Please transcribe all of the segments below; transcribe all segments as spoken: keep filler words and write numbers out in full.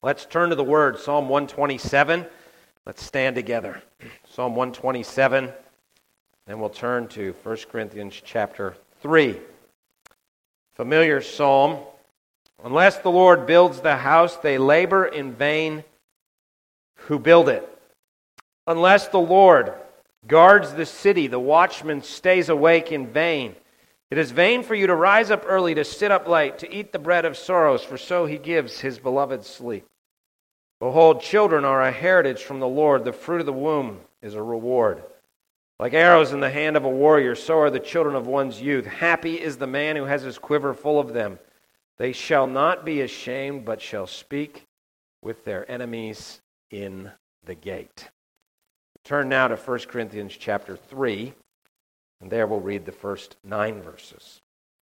Let's turn to the Word, Psalm one twenty-seven. Let's stand together. Psalm one twenty-seven, then we'll turn to First Corinthians chapter three. Familiar psalm. Unless the Lord builds the house, they labor in vain who build it. Unless the Lord guards the city, the watchman stays awake in vain. It is vain for you to rise up early, to sit up late, to eat the bread of sorrows, for so he gives his beloved sleep. Behold, children are a heritage from the Lord. The fruit of the womb is a reward. Like arrows in the hand of a warrior, so are the children of one's youth. Happy is the man who has his quiver full of them. They shall not be ashamed, but shall speak with their enemies in the gate. Turn now to First Corinthians chapter three, and there we'll read the first nine verses.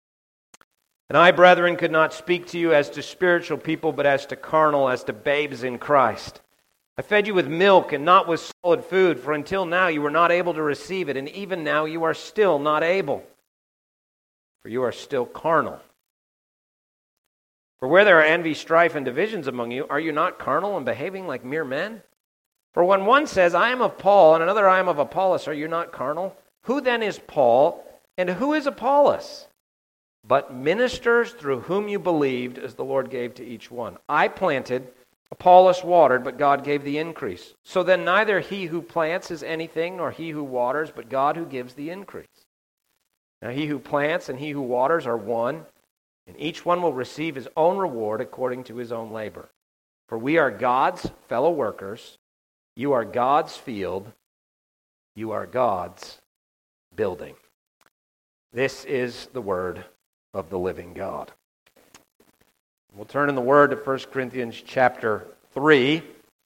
And I, brethren, could not speak to you as to spiritual people, but as to carnal, as to babes in Christ. I fed you with milk and not with solid food, for until now you were not able to receive it, and even now you are still not able, for you are still carnal. For where there are envy, strife, and divisions among you, are you not carnal and behaving like mere men? For when one says, I am of Paul, and another, I am of Apollos, are you not carnal? Who then is Paul, and who is Apollos? But ministers through whom you believed, as the Lord gave to each one. I planted, Apollos watered, but God gave the increase. So then neither he who plants is anything, nor he who waters, but God who gives the increase. Now he who plants and he who waters are one, and each one will receive his own reward according to his own labor. For we are God's fellow workers. You are God's field. You are God's building. This is the word of the living God. We'll turn in the Word to First Corinthians chapter three.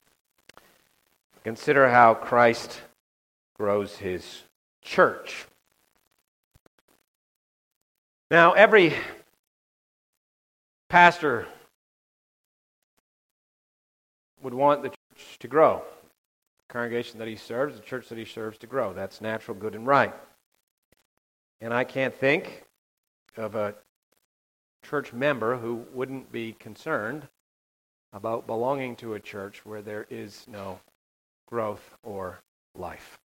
Consider how Christ grows his church. Now, every pastor would want the church to grow. The congregation that he serves, the church that he serves to grow. That's natural, good, and right. And I can't think of a church member who wouldn't be concerned about belonging to a church where there is no growth or life.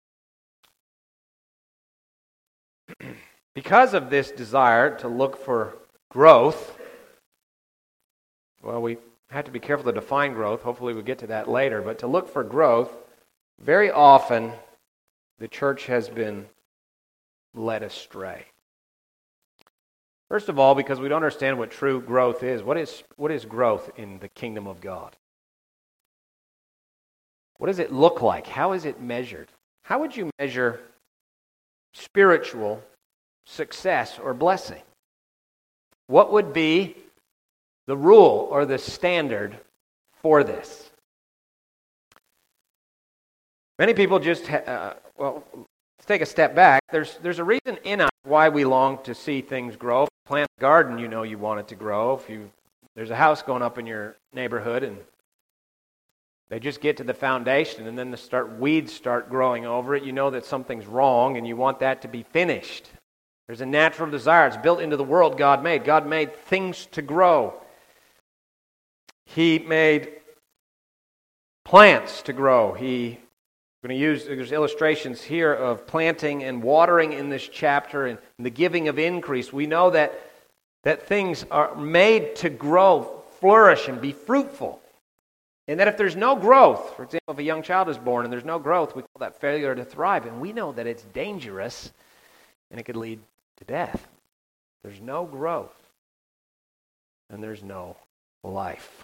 Because of this desire to look for growth, well, we have to be careful to define growth. Hopefully we'll get to that later. But to look for growth, very often the church has been led astray. First of all, because we don't understand what true growth is. What is, what is growth in the kingdom of God? What does it look like? How is it measured? How would you measure spiritual success or blessing? What would be the rule or the standard for this? Many people just, ha- uh, well, let's take a step back. There's, there's a reason in us why we long to see things grow. If you plant a garden, you know you want it to grow. If you there's a house going up in your neighborhood and they just get to the foundation and then the start weeds start growing over it, you know that something's wrong and you want that to be finished. There's a natural desire. It's built into the world God made. God made things to grow. He made plants to grow. He I'm going to use, there's illustrations here of planting and watering in this chapter and the giving of increase. We know that, that things are made to grow, flourish, and be fruitful. And that if there's no growth, for example, if a young child is born and there's no growth, we call that failure to thrive. And we know that it's dangerous and it could lead to death. There's no growth and there's no life.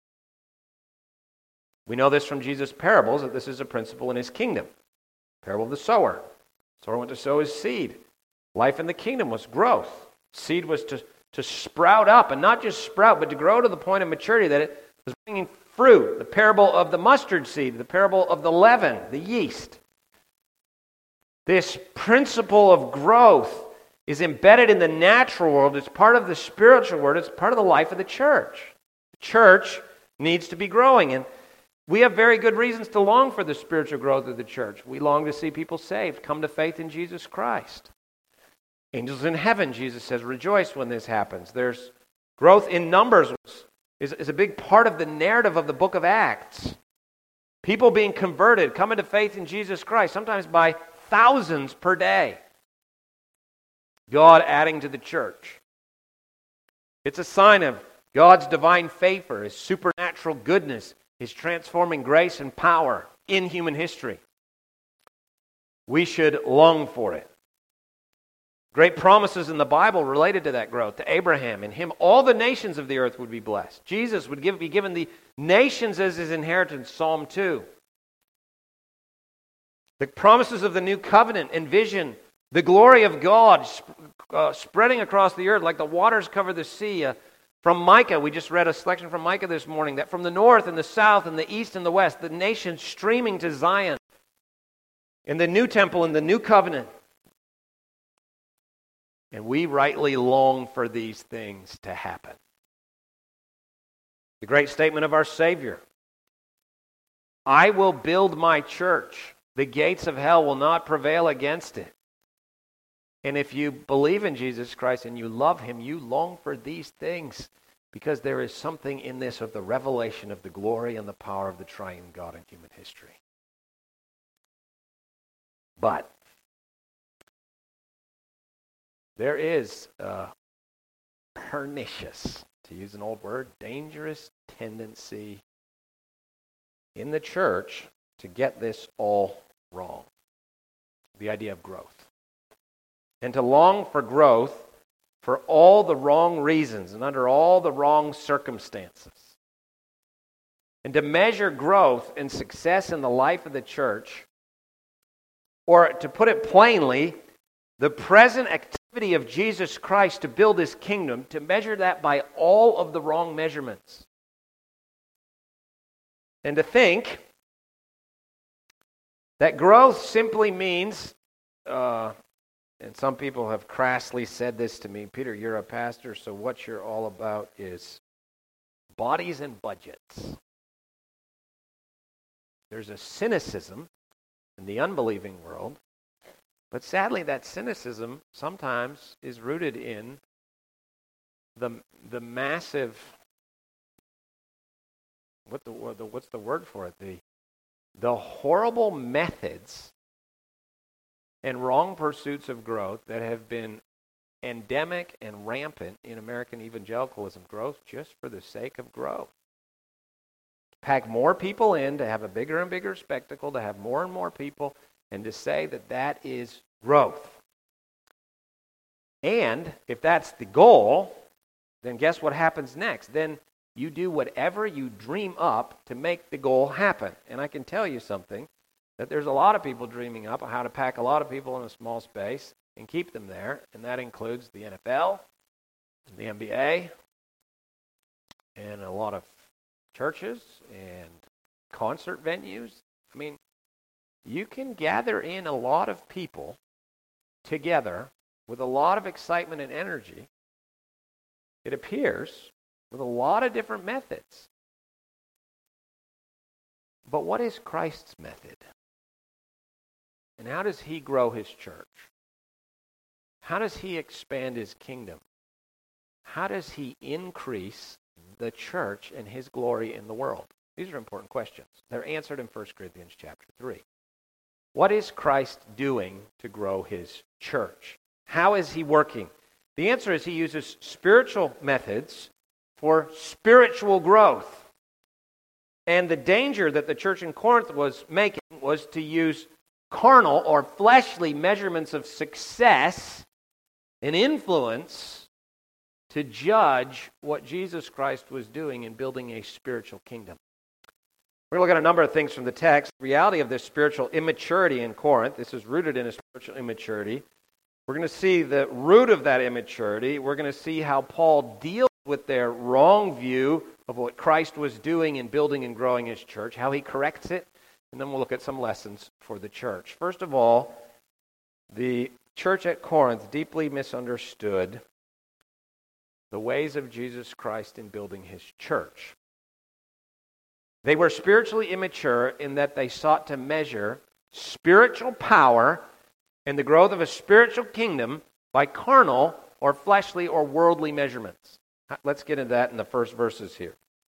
We know this from Jesus' parables, that this is a principle in his kingdom. Parable of the sower. The sower went to sow his seed. Life in the kingdom was growth. Seed was to, to sprout up, and not just sprout, but to grow to the point of maturity that it was bringing fruit. The parable of the mustard seed, the parable of the leaven, the yeast. This principle of growth is embedded in the natural world. It's part of the spiritual world. It's part of the life of the church. The church needs to be growing, and we have very good reasons to long for the spiritual growth of the church. We long to see people saved, come to faith in Jesus Christ. Angels in heaven, Jesus says, rejoice when this happens. There's growth in numbers. is, is a big part of the narrative of the book of Acts. People being converted, coming to faith in Jesus Christ, sometimes by thousands per day. God adding to the church. It's a sign of God's divine favor, His supernatural goodness, His transforming grace and power in human history. We should long for it. Great promises in the Bible related to that growth. To Abraham, in him all the nations of the earth would be blessed. Jesus would give, be given the nations as his inheritance, Psalm two. The promises of the new covenant and vision, the glory of God uh, spreading across the earth like the waters cover the sea. Uh, from Micah, we just read a selection from Micah this morning, that from the north and the south and the east and the west, the nations streaming to Zion. In the new temple, in the new covenant. And we rightly long for these things to happen. The great statement of our Savior. I will build my church. The gates of hell will not prevail against it. And if you believe in Jesus Christ and you love Him, you long for these things. Because there is something in this of the revelation of the glory and the power of the triune God in human history. But there is a pernicious, to use an old word, dangerous tendency in the church to get this all wrong. The idea of growth. And to long for growth for all the wrong reasons and under all the wrong circumstances. And to measure growth and success in the life of the church, or to put it plainly, the present activity of Jesus Christ to build His kingdom, to measure that by all of the wrong measurements. And to think that growth simply means, uh, and some people have crassly said this to me, Peter, you're a pastor, so what you're all about is bodies and budgets. There's a cynicism in the unbelieving world. But sadly, that cynicism sometimes is rooted in the the massive, what the, what the what's the word for it? The the horrible methods and wrong pursuits of growth that have been endemic and rampant in American evangelicalism. Growth just for the sake of growth. Pack more people in to have a bigger and bigger spectacle, to have more and more people, and to say that that is growth. And if that's the goal, then guess what happens next? Then you do whatever you dream up to make the goal happen. And I can tell you something, that there's a lot of people dreaming up on how to pack a lot of people in a small space and keep them there, and that includes the N F L, the N B A, and a lot of churches and concert venues. I mean, you can gather in a lot of people together with a lot of excitement and energy, it appears, with a lot of different methods. But what is Christ's method? And how does He grow His church? How does He expand His kingdom? How does He increase the church and His glory in the world? These are important questions. They're answered in First Corinthians chapter three. What is Christ doing to grow His church? How is He working? The answer is He uses spiritual methods for spiritual growth. And the danger that the church in Corinth was making was to use carnal or fleshly measurements of success and influence to judge what Jesus Christ was doing in building a spiritual kingdom. We're going to look at a number of things from the text. The reality of this spiritual immaturity in Corinth. This is rooted in a spiritual immaturity. We're going to see the root of that immaturity. We're going to see how Paul deals with their wrong view of what Christ was doing in building and growing His church, how He corrects it, and then we'll look at some lessons for the church. First of all, the church at Corinth deeply misunderstood the ways of Jesus Christ in building His church. They were spiritually immature in that they sought to measure spiritual power and the growth of a spiritual kingdom by carnal or fleshly or worldly measurements. Let's get into that in the first verses here.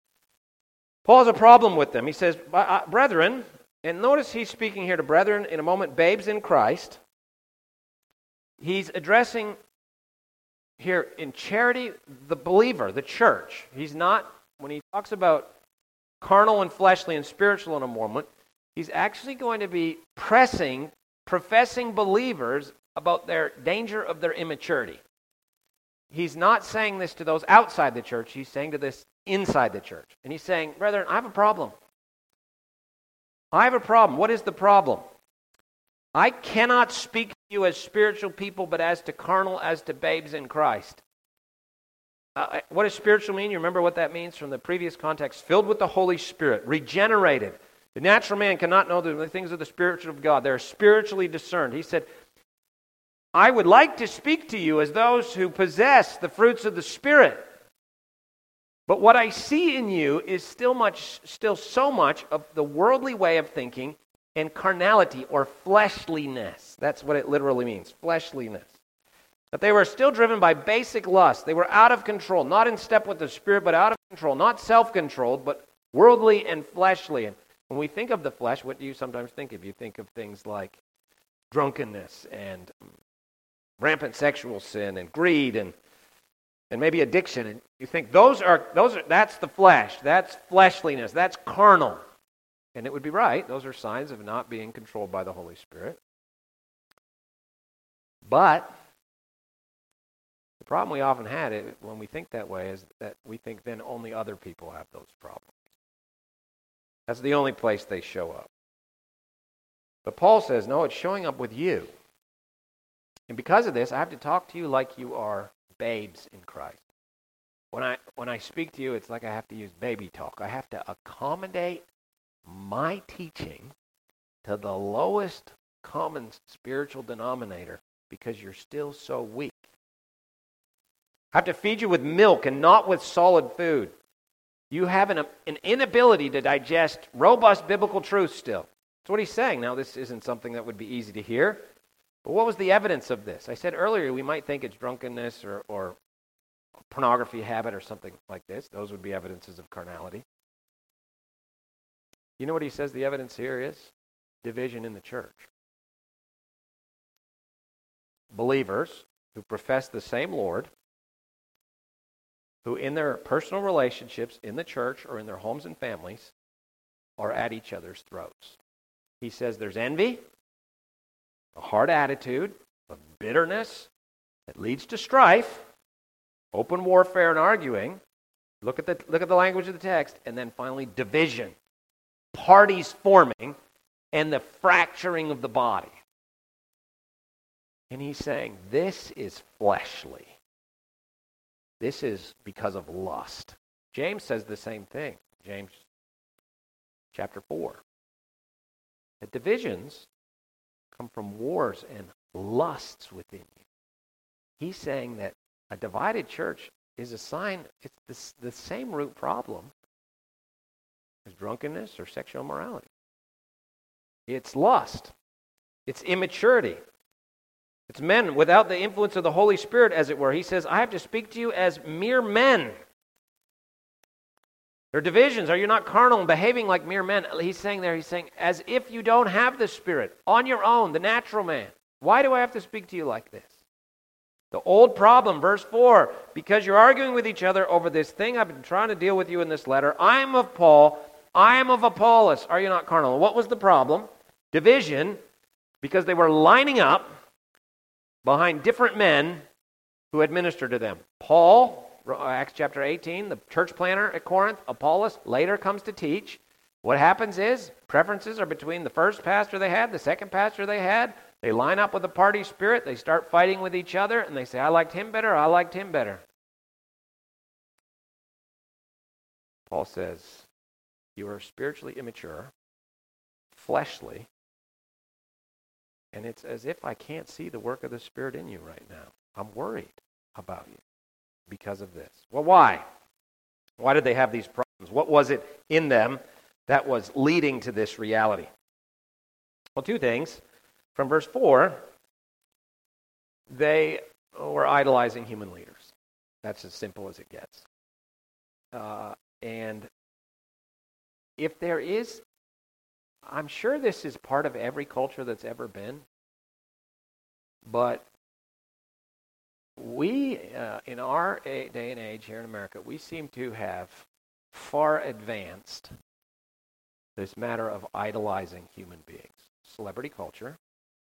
Paul has a problem with them. He says, brethren, and notice he's speaking here to brethren, in a moment, babes in Christ. He's addressing here in charity the believer, the church. He's not, when he talks about carnal and fleshly and spiritual in a moment, he's actually going to be pressing, professing believers about their danger of their immaturity. He's not saying this to those outside the church. He's saying to this inside the church. And he's saying, brethren, I have a problem. I have a problem. What is the problem? I cannot speak to you as spiritual people, but as to carnal, as to babes in Christ. Uh, what does spiritual mean? You remember what that means from the previous context. Filled with the Holy Spirit, regenerated. The natural man cannot know the things of the spiritual of God. They're spiritually discerned. He said, I would like to speak to you as those who possess the fruits of the Spirit. But what I see in you is still much, still so much of the worldly way of thinking and carnality or fleshliness. That's what it literally means, fleshliness. But they were still driven by basic lust. They were out of control, not in step with the Spirit, but out of control, not self-controlled, but worldly and fleshly. And when we think of the flesh, what do you sometimes think of? You think of things like drunkenness and rampant sexual sin and greed and and maybe addiction. And you think those are those are that's the flesh, that's fleshliness, that's carnal. And it would be right. Those are signs of not being controlled by the Holy Spirit. But the problem we often had it, when we think that way is that we think then only other people have those problems. That's the only place they show up. But Paul says, no, it's showing up with you. And because of this, I have to talk to you like you are babes in Christ. When I when I speak to you, it's like I have to use baby talk. I have to accommodate my teaching to the lowest common spiritual denominator because you're still so weak. I have to feed you with milk and not with solid food. You have an, an inability to digest robust biblical truth still. That's what he's saying. Now, this isn't something that would be easy to hear. But what was the evidence of this? I said earlier we might think it's drunkenness or, or pornography habit or something like this. Those would be evidences of carnality. You know what he says the evidence here is? Division in the church. Believers who profess the same Lord, who in their personal relationships in the church or in their homes and families are at each other's throats. He says there's envy, a hard attitude, a bitterness that leads to strife, open warfare and arguing. Look at the look at the language of the text, and then finally division, parties forming, and the fracturing of the body. And he's saying this is fleshly. This is because of lust. James says the same thing. James chapter four. The divisions come from wars and lusts within you. He's saying that a divided church is a sign, it's this, the same root problem as drunkenness or sexual immorality. It's lust. It's immaturity. It's men without the influence of the Holy Spirit, as it were. He says, I have to speak to you as mere men. There are divisions. Are you not carnal and behaving like mere men? He's saying there, he's saying, as if you don't have the Spirit, on your own, the natural man. Why do I have to speak to you like this? The old problem, verse four, because you're arguing with each other over this thing I've been trying to deal with you in this letter. I am of Paul, I am of Apollos. Are you not carnal? What was the problem? Division, because they were lining up behind different men who had ministered to them. Paul, Acts chapter eighteen, the church planter at Corinth. Apollos later comes to teach. What happens is preferences are between the first pastor they had, the second pastor they had. They line up with the party spirit. They start fighting with each other, and they say, I liked him better, I liked him better. Paul says, you are spiritually immature, fleshly, and it's as if I can't see the work of the Spirit in you right now. I'm worried about you because of this. Well, why? Why did they have these problems? What was it in them that was leading to this reality? Well, two things. From verse four, they were idolizing human leaders. That's as simple as it gets. Uh, and if there is, I'm sure this is part of every culture that's ever been, but we, uh, in our day and age here in America, we seem to have far advanced this matter of idolizing human beings. Celebrity culture,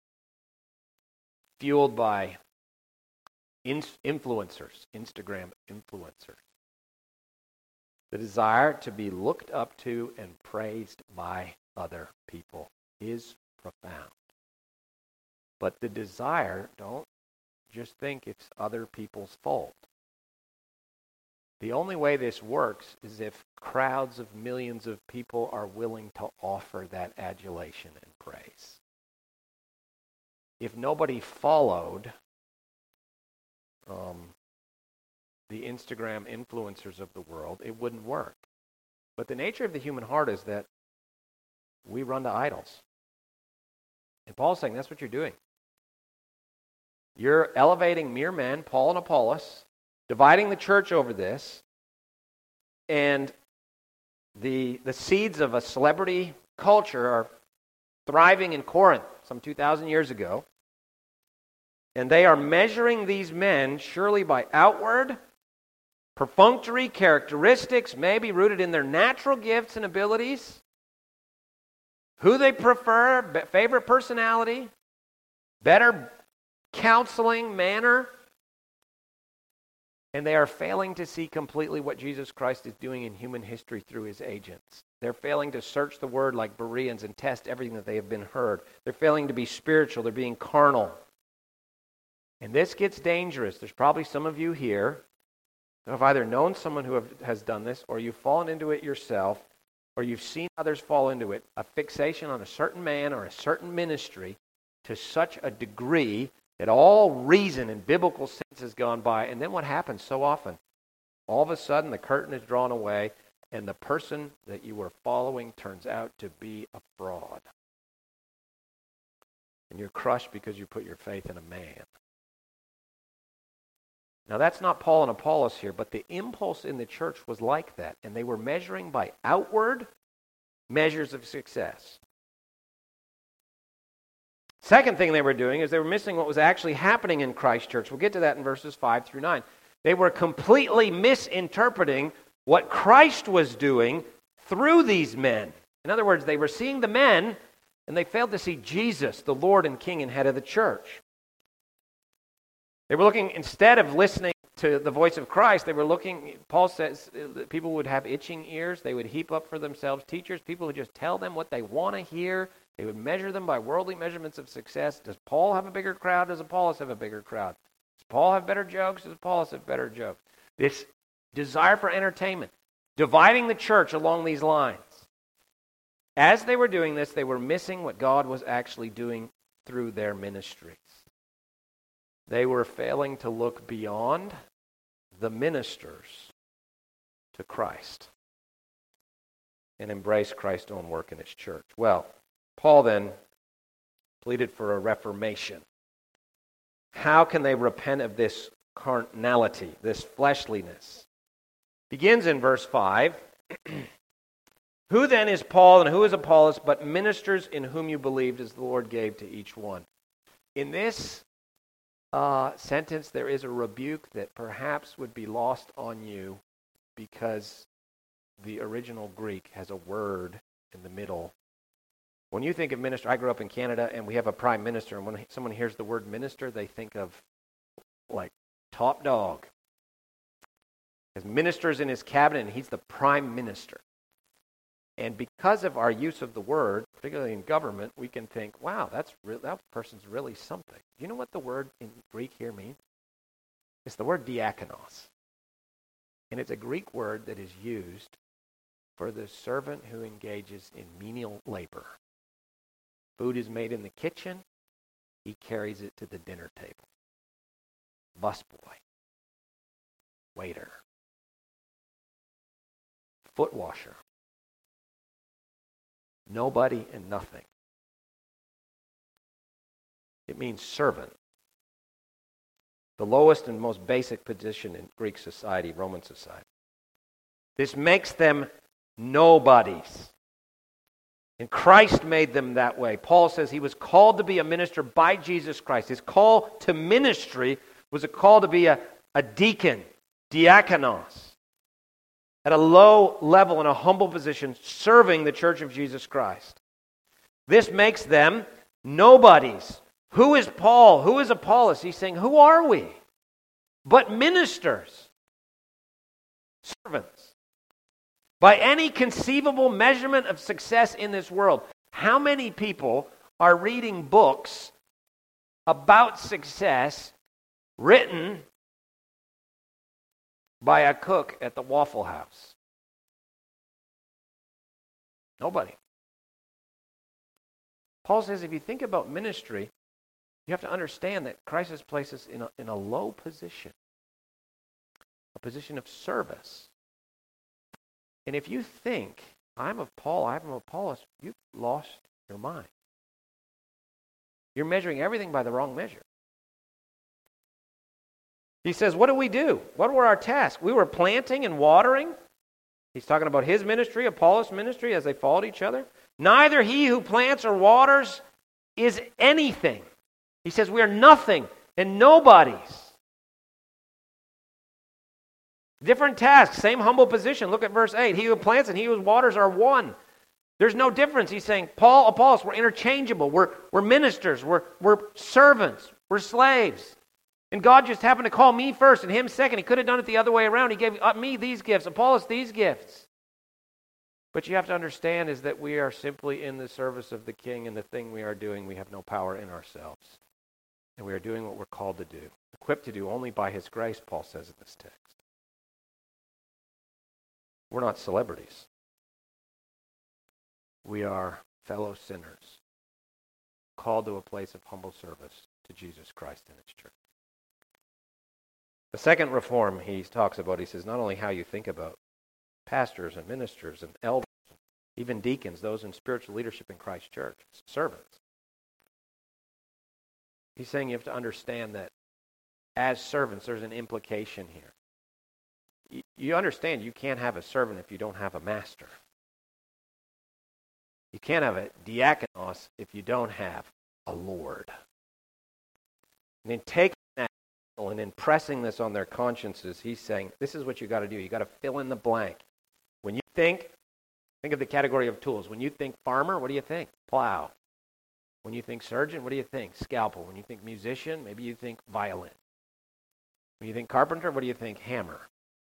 fueled by in- influencers, Instagram influencers. The desire to be looked up to and praised by other people is profound. But the desire, don't just think it's other people's fault. The only way this works is if crowds of millions of people are willing to offer that adulation and praise. If nobody followed um, the Instagram influencers of the world, it wouldn't work. But the nature of the human heart is that we run to idols. And Paul's saying that's what you're doing. You're elevating mere men, Paul and Apollos, dividing the church over this, and the, the seeds of a celebrity culture are thriving in Corinth some two thousand years ago, and they are measuring these men surely by outward, perfunctory characteristics, maybe rooted in their natural gifts and abilities, who they prefer, favorite personality, better counseling manner, and they are failing to see completely what Jesus Christ is doing in human history through his agents. They're failing to search the word like Bereans and test everything that they have been heard. They're failing to be spiritual. They're being carnal. And this gets dangerous. There's probably some of you here who have either known someone who have, has done this, or you've fallen into it yourself, or you've seen others fall into it, a fixation on a certain man or a certain ministry to such a degree that all reason and biblical sense has gone by. And then what happens so often? All of a sudden the curtain is drawn away and the person that you were following turns out to be a fraud. And you're crushed because you put your faith in a man. Now that's not Paul and Apollos here, but the impulse in the church was like that. And they were measuring by outward measures of success. Second thing they were doing is they were missing what was actually happening in Christ's church. We'll get to that in verses five through nine. They were completely misinterpreting what Christ was doing through these men. In other words, they were seeing the men, and they failed to see Jesus, the Lord and King and head of the church. They were looking, instead of listening to the voice of Christ, they were looking, Paul says, that people would have itching ears. They would heap up for themselves teachers. People would just tell them what they want to hear. They would measure them by worldly measurements of success. Does Paul have a bigger crowd? Does Apollos have a bigger crowd? Does Paul have better jokes? Does Apollos have better jokes? This desire for entertainment, dividing the church along these lines. As they were doing this, they were missing what God was actually doing through their ministries. They were failing to look beyond the ministers to Christ and embrace Christ's own work in his church. Well, Paul then pleaded for a reformation. How can they repent of this carnality, this fleshliness? Begins in verse five. Who then is Paul and who is Apollos but ministers in whom you believed as the Lord gave to each one? In this uh, sentence there is a rebuke that perhaps would be lost on you because the original Greek has a word in the middle. When you think of minister, I grew up in Canada and we have a prime minister, and when someone hears the word minister, they think of like top dog. His minister's in his cabinet and he's the prime minister. And because of our use of the word, particularly in government, we can think, wow, that's re- that person's really something. Do you know what the word in Greek here means? It's the word diakonos. And it's a Greek word that is used for the servant who engages in menial labor. Food is made in the kitchen, he carries it to the dinner table. Busboy, waiter, foot washer. Nobody and nothing. It means servant. The lowest and most basic position in Greek society, Roman society. This makes them nobodies. And Christ made them that way. Paul says he was called to be a minister by Jesus Christ. His call to ministry was a call to be a, a deacon, diakonos, at a low level in a humble position, serving the church of Jesus Christ. This makes them nobodies. Who is Paul? Who is Apollos? He's saying, who are we? But ministers, servants. By any conceivable measurement of success in this world, how many people are reading books about success written by a cook at the Waffle House? Nobody. Paul says if you think about ministry, you have to understand that Christ has placed us in a, in a low position, a position of service. And if you think, I'm of Paul, I'm of Apollos, you've lost your mind. You're measuring everything by the wrong measure. He says, what do we do? What were our tasks? We were planting and watering. He's talking about his ministry, Apollos' ministry, as they followed each other. Neither he who plants or waters is anything. He says we are nothing and nobodies. Different tasks, same humble position. Look at verse eight. He who plants and he who waters are one. There's no difference. He's saying, Paul, Apollos, we're interchangeable. We're, we're ministers. We're, we're servants. We're slaves. And God just happened to call me first and him second. He could have done it the other way around. He gave me these gifts, Apollos these gifts. But you have to understand is that we are simply in the service of the King, and the thing we are doing, we have no power in ourselves. And we are doing what we're called to do, equipped to do only by his grace, Paul says in this text. We're not celebrities. We are fellow sinners, called to a place of humble service to Jesus Christ and his church. The second reform he talks about, he says, not only how you think about pastors and ministers and elders, even deacons, those in spiritual leadership in Christ's church, servants. He's saying you have to understand that as servants, there's an implication here. You understand you can't have a servant if you don't have a master. You can't have a diakonos if you don't have a Lord. And in taking that and in pressing this on their consciences, he's saying, this is what you got to do. You got to fill in the blank. When you think, think of the category of tools. When you think farmer, what do you think? Plow. When you think surgeon, what do you think? Scalpel. When you think musician, maybe you think violin. When you think carpenter, what do you think? Hammer.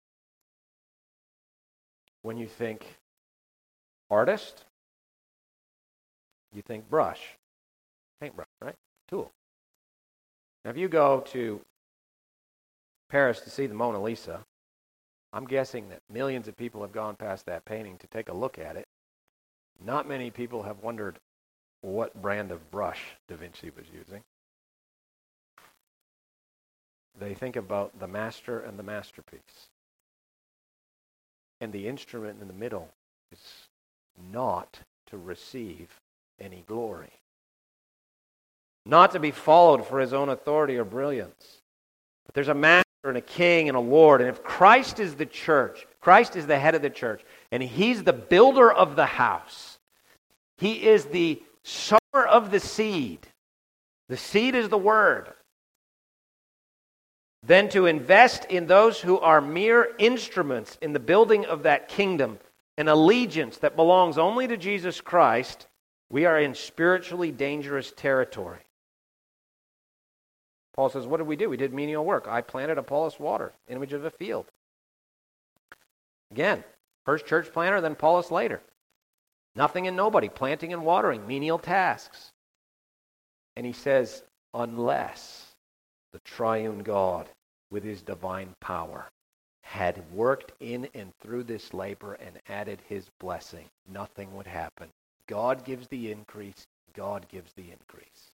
When you think artist, you think brush. Paintbrush, right? Tool. Now, if you go to Paris to see the Mona Lisa, I'm guessing that millions of people have gone past that painting to take a look at it. Not many people have wondered what brand of brush Da Vinci was using. They think about the master and the masterpiece. And the instrument in the middle is not to receive any glory. Not to be followed for his own authority or brilliance. But there's a master and a king and a Lord. And if Christ is the church, Christ is the head of the church, and he's the builder of the house. He is the sower of the seed. The seed is the word. Then to invest in those who are mere instruments in the building of that kingdom, an allegiance that belongs only to Jesus Christ, we are in spiritually dangerous territory. Paul says, what did we do? We did menial work. I planted, Apollos watered, image of a field. Again, first church planter, then Apollos later. Nothing and nobody, planting and watering, menial tasks. And he says, unless the triune God, with his divine power, had worked in and through this labor and added his blessing, nothing would happen. God gives the increase. God gives the increase.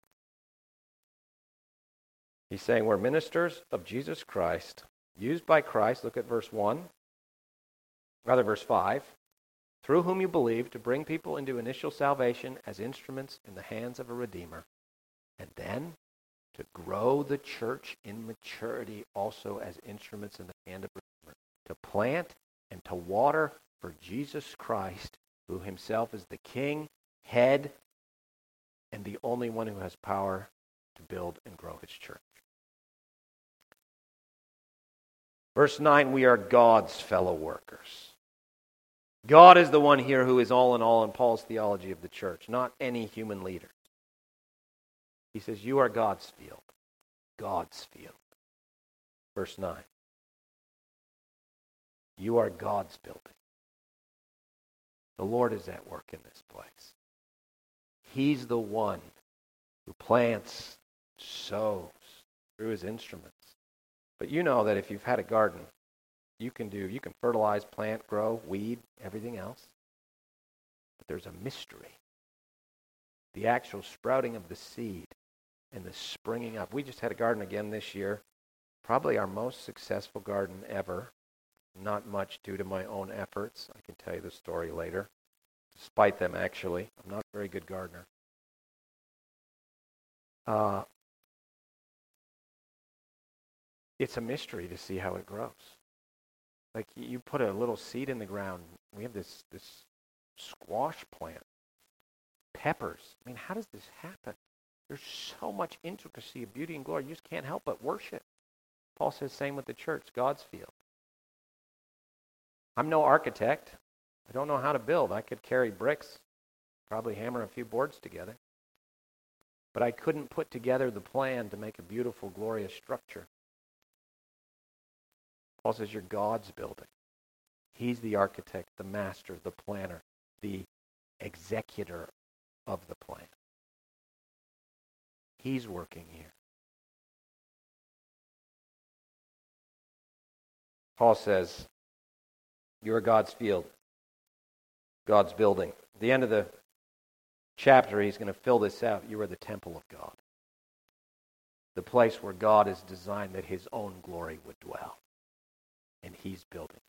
He's saying we're ministers of Jesus Christ, used by Christ. Look at verse one, rather verse five. Through whom you believe, to bring people into initial salvation as instruments in the hands of a Redeemer, and then to grow the church in maturity also as instruments in the hand of a Redeemer, to plant and to water for Jesus Christ, who himself is the king, head, and the only one who has power to build and grow his church. Verse nine, we are God's fellow workers. God is the one here who is all in all in Paul's theology of the church, not any human leader. He says, you are God's field. God's field. Verse nine. You are God's building. The Lord is at work in this place. He's the one who plants, sows through his instruments. But you know that if you've had a garden, you can do, you can fertilize, plant, grow, weed, everything else. But there's a mystery. The actual sprouting of the seed and the springing up. We just had a garden again this year. Probably our most successful garden ever. Not much due to my own efforts. I can tell you the story later. Despite them, actually. I'm not a very good gardener. Uh, it's a mystery to see how it grows. Like you put a little seed in the ground. We have this, this squash plant. Peppers. I mean, how does this happen? There's so much intricacy of beauty and glory. You just can't help but worship. Paul says same with the church, God's field. I'm no architect. I don't know how to build. I could carry bricks, probably hammer a few boards together. But I couldn't put together the plan to make a beautiful, glorious structure. Paul says you're God's building. He's the architect, the master, the planner, the executor of the plan. He's working here. Paul says, you are God's field, God's building. At the end of the chapter, he's going to fill this out. You are the temple of God. The place where God has designed that his own glory would dwell. And he's building.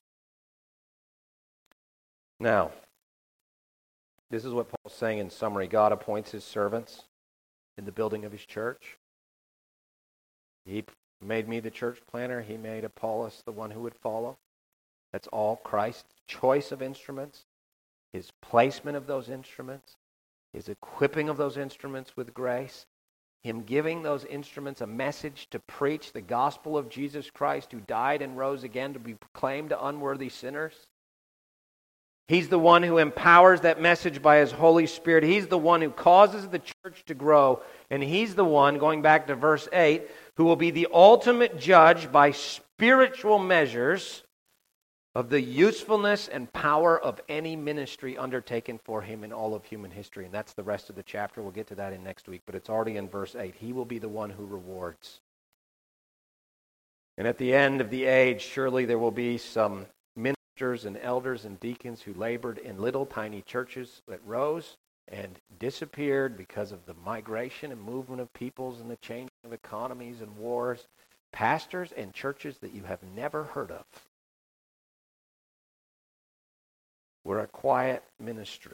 Now, this is what Paul's saying in summary. God appoints his servants in the building of his church. He made me the church planner. He made Apollos the one who would follow. That's all Christ's choice of instruments, his placement of those instruments, his equipping of those instruments with grace, him giving those instruments a message to preach the gospel of Jesus Christ who died and rose again to be proclaimed to unworthy sinners. He's the one who empowers that message by his Holy Spirit. He's the one who causes the church to grow. And he's the one, going back to verse eight, who will be the ultimate judge by spiritual measures of the usefulness and power of any ministry undertaken for him in all of human history. And that's the rest of the chapter. We'll get to that in next week, but it's already in verse eight. He will be the one who rewards. And at the end of the age, surely there will be some ministers and elders and deacons who labored in little tiny churches that rose and disappeared because of the migration and movement of peoples and the changing of economies and wars. Pastors and churches that you have never heard of. We're a quiet ministry.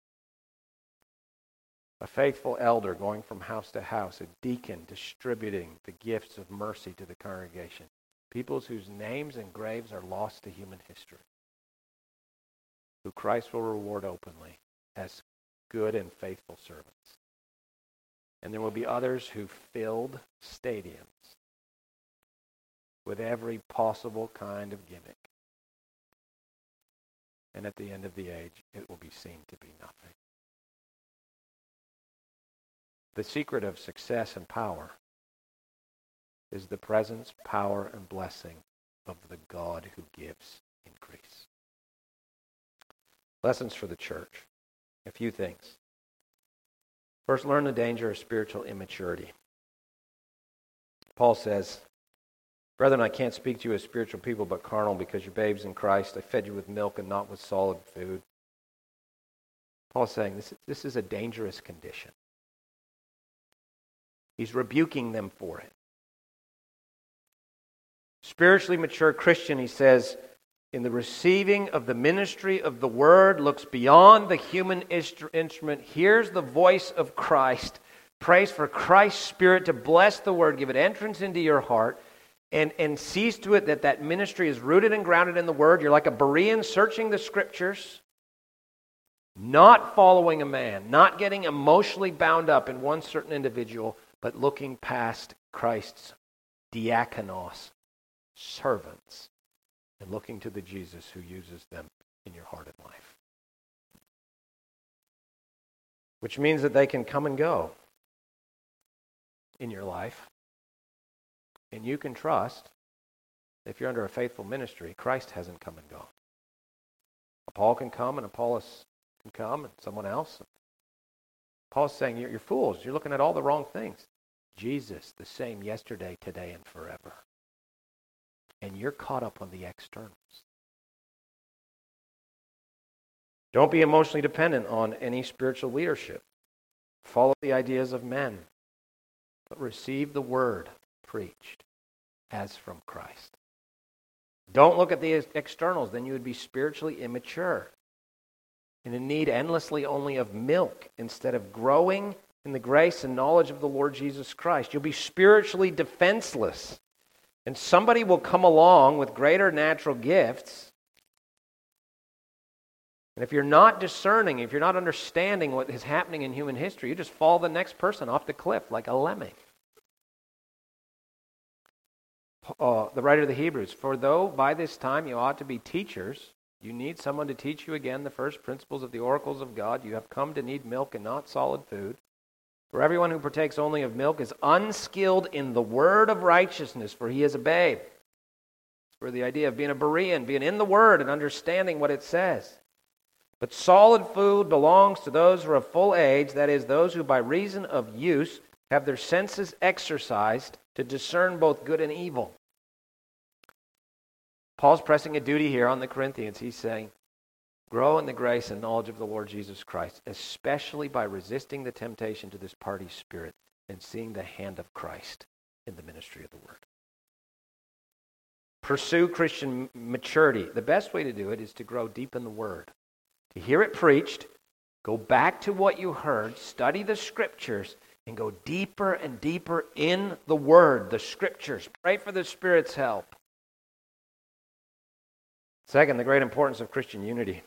A faithful elder going from house to house, a deacon distributing the gifts of mercy to the congregation. Peoples whose names and graves are lost to human history. Who Christ will reward openly as good and faithful servants. And there will be others who filled stadiums with every possible kind of gimmick. And at the end of the age, it will be seen to be nothing. The secret of success and power is the presence, power, and blessing of the God who gives increase. Lessons for the church. A few things. First, learn the danger of spiritual immaturity. Paul says, brethren, I can't speak to you as spiritual people, but carnal, because you're babes in Christ. I fed you with milk and not with solid food. Paul's saying this, this is a dangerous condition. He's rebuking them for it. Spiritually mature Christian, he says, in the receiving of the ministry of the word, looks beyond the human instrument, hears the voice of Christ, prays for Christ's Spirit to bless the word, give it entrance into your heart, And, and sees to it that that ministry is rooted and grounded in the Word. You're like a Berean searching the Scriptures. Not following a man, not getting emotionally bound up in one certain individual, but looking past Christ's diakonos, servants, and looking to the Jesus who uses them in your heart and life. Which means that they can come and go in your life. And you can trust, if you're under a faithful ministry, Christ hasn't come and gone. Paul can come and Apollos can come and someone else. Paul's saying, you're, you're fools. You're looking at all the wrong things. Jesus, the same yesterday, today, and forever. And you're caught up on the externals. Don't be emotionally dependent on any spiritual leadership. Follow the ideas of men, but receive the word preached as from Christ. Don't look at the externals, then you would be spiritually immature and in need endlessly only of milk instead of growing in the grace and knowledge of the Lord Jesus Christ. You'll be spiritually defenseless, and somebody will come along with greater natural gifts. And if you're not discerning, if you're not understanding what is happening in human history, you just fall the next person off the cliff like a lemming. Uh, the writer of the Hebrews, for though by this time you ought to be teachers, you need someone to teach you again the first principles of the oracles of God. You have come to need milk and not solid food. For everyone who partakes only of milk is unskilled in the word of righteousness, for he is a babe. It's for the idea of being a Berean, being in the word and understanding what it says. But solid food belongs to those who are of full age, that is, those who by reason of use have their senses exercised to discern both good and evil. Paul's pressing a duty here on the Corinthians. He's saying, grow in the grace and knowledge of the Lord Jesus Christ, especially by resisting the temptation to this party spirit and seeing the hand of Christ in the ministry of the word. Pursue Christian maturity. The best way to do it is to grow deep in the word. To hear it preached, go back to what you heard, study the scriptures, and go deeper and deeper in the word, the scriptures. Pray for the Spirit's help. Second, the great importance of Christian unity.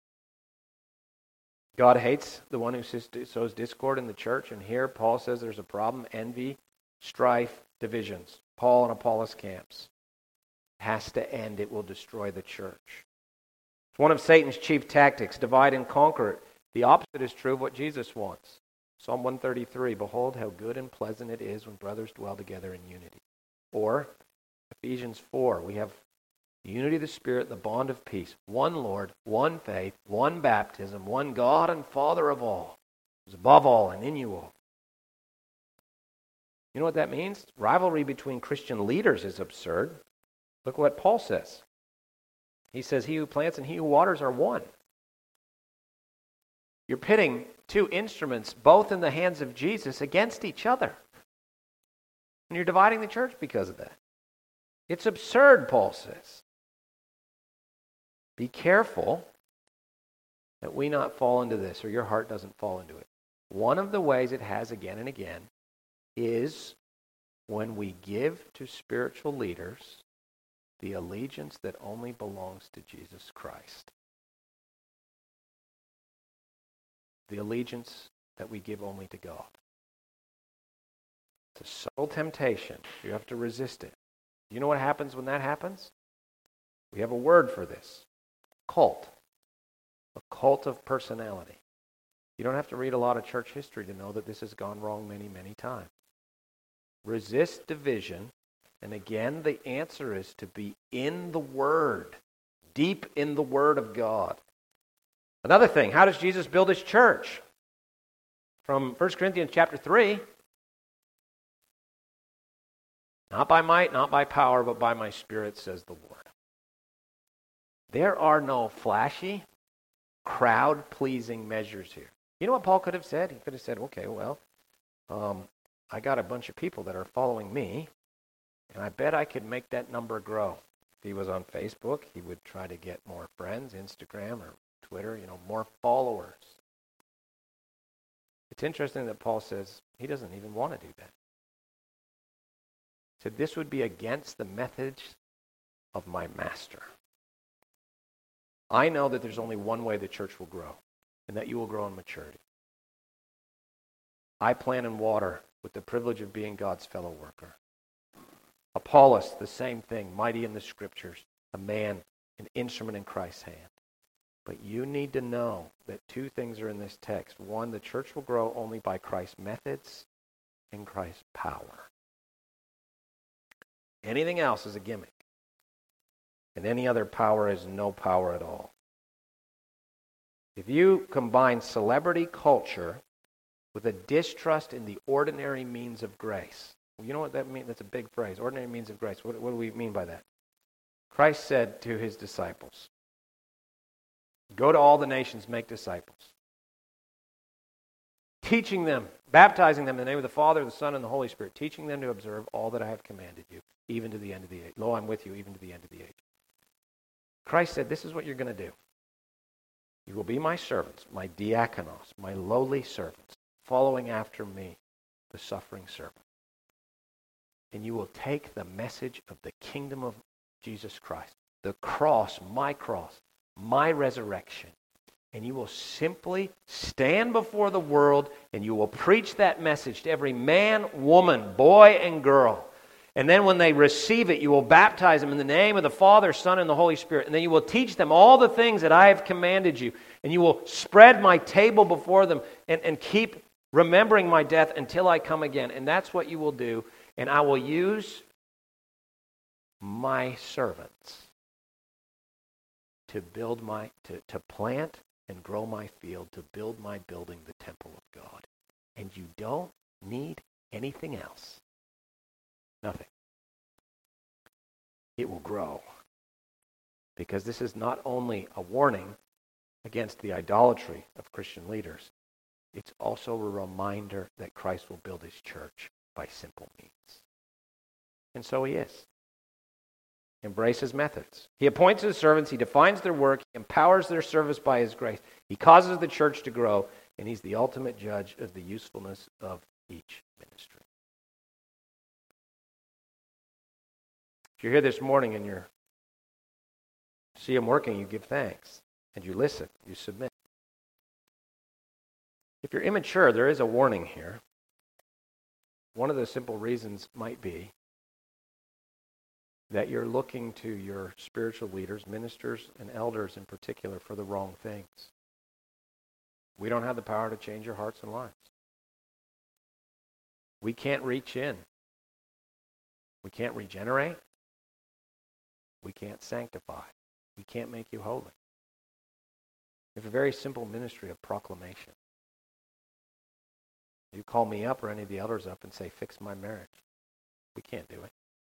God hates the one who sows discord in the church, and here Paul says there's a problem: envy, strife, divisions. Paul and Apollos camps. It has to end. It will destroy the church. It's one of Satan's chief tactics: divide and conquer. The opposite is true of what Jesus wants. Psalm one thirty-three, behold how good and pleasant it is when brothers dwell together in unity. Or Ephesians four, we have the unity of the Spirit, the bond of peace. One Lord, one faith, one baptism, one God and Father of all, who is above all and in you all. You know what that means? Rivalry between Christian leaders is absurd. Look what Paul says. He says, he who plants and he who waters are one. You're pitting two instruments, both in the hands of Jesus, against each other. And you're dividing the church because of that. It's absurd, Paul says. Be careful that we not fall into this, or your heart doesn't fall into it. One of the ways it has again and again is when we give to spiritual leaders the allegiance that only belongs to Jesus Christ. The allegiance that we give only to God. It's a subtle temptation. You have to resist it. You know what happens when that happens? We have a word for this. Cult. A cult of personality. You don't have to read a lot of church history to know that this has gone wrong many, many times. Resist division, and again the answer is to be in the Word, deep in the Word of God. Another thing, how does Jesus build his church? From First Corinthians chapter three. Not by might, not by power, but by my Spirit, says the Lord. There are no flashy, crowd-pleasing measures here. You know what Paul could have said? He could have said, okay, well, um, I got a bunch of people that are following me, and I bet I could make that number grow. If he was on Facebook, he would try to get more friends, Instagram or Twitter, you know, more followers. It's interesting that Paul says he doesn't even want to do that. He said this would be against the methods of my master. I know that there's only one way the church will grow. and that you will grow in maturity. I plant and water with the privilege of being God's fellow worker. Apollos, the same thing, mighty in the Scriptures, a man, an instrument in Christ's hand. But you need to know that two things are in this text. One, the church will grow only by Christ's methods and Christ's power. Anything else is a gimmick. And any other power is no power at all. If you combine celebrity culture with a distrust in the ordinary means of grace, you know what that means? That's a big phrase, ordinary means of grace. What, what do we mean by that? Christ said to his disciples, go to all the nations, make disciples. Teaching them, baptizing them in the name of the Father, the Son, and the Holy Spirit, teaching them to observe all that I have commanded you, even to the end of the age. Lo, I'm with you, even to the end of the age. Christ said, this is what you're going to do. You will be my servants, my diakonos, my lowly servants, following after me, the suffering servant. And you will take the message of the kingdom of Jesus Christ, the cross, my cross, my resurrection, and you will simply stand before the world and you will preach that message to every man, woman, boy, and girl. And then when they receive it, you will baptize them in the name of the Father, Son, and the Holy Spirit. And then you will teach them all the things that I have commanded you. And you will spread my table before them and, and keep remembering my death until I come again. And that's what you will do. And I will use my servants to build my, to, to plant and grow my field, to build my building, the temple of God. And you don't need anything else. Nothing. It will grow. Because this is not only a warning against the idolatry of Christian leaders, it's also a reminder that Christ will build his church by simple means. And so he is. Embrace his methods. He appoints his servants, he defines their work, he empowers their service by his grace. He causes the church to grow, and he's the ultimate judge of the usefulness of each ministry. If you're here this morning and you see him working, you give thanks, and you listen, you submit. If you're immature, there is a warning here. One of the simple reasons might be that you're looking to your spiritual leaders, ministers, and elders in particular for the wrong things. We don't have the power to change your hearts and lives. We can't reach in. We can't regenerate. We can't sanctify. We can't make you holy. We have a very simple ministry of proclamation. You call me up or any of the elders up and say, fix my marriage. We can't do it.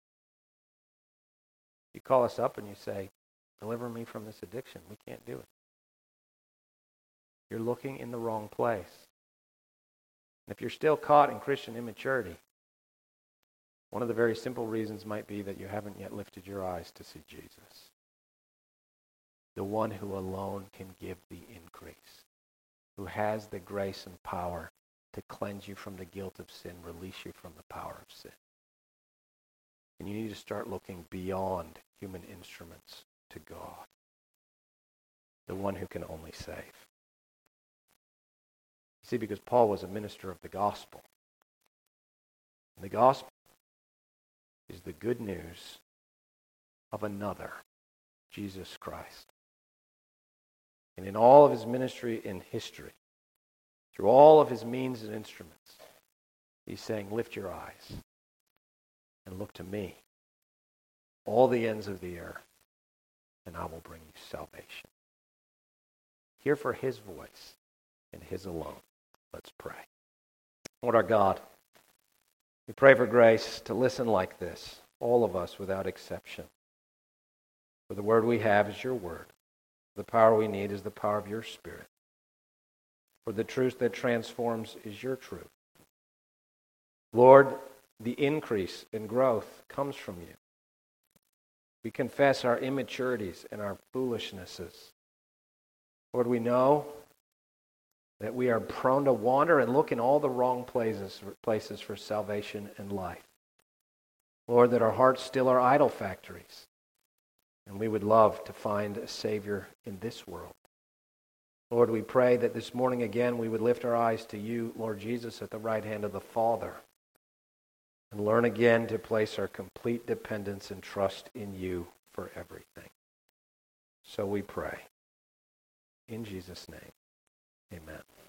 You call us up and you say, deliver me from this addiction. We can't do it. You're looking in the wrong place. And if you're still caught in Christian immaturity, one of the very simple reasons might be that you haven't yet lifted your eyes to see Jesus, the one who alone can give the increase, who has the grace and power to cleanse you from the guilt of sin, release you from the power of sin. And you need to start looking beyond human instruments to God, the one who can only save. See, because Paul was a minister of the gospel. And the gospel is the good news of another, Jesus Christ. And in all of his ministry in history, through all of his means and instruments, he's saying, lift your eyes and look to me, all the ends of the earth, and I will bring you salvation. Hear for his voice and his alone. Let's pray. Lord our God, we pray for grace to listen like this, all of us without exception. For the word we have is your word. The power we need is the power of your Spirit. For the truth that transforms is your truth. Lord, the increase and growth comes from you. We confess our immaturities and our foolishnesses. Lord, we know that we are prone to wander and look in all the wrong places, places for salvation and life. Lord, that our hearts still are idol factories, and we would love to find a Savior in this world. Lord, we pray that this morning again we would lift our eyes to you, Lord Jesus, at the right hand of the Father, and learn again to place our complete dependence and trust in you for everything. So we pray. In Jesus' name, amen.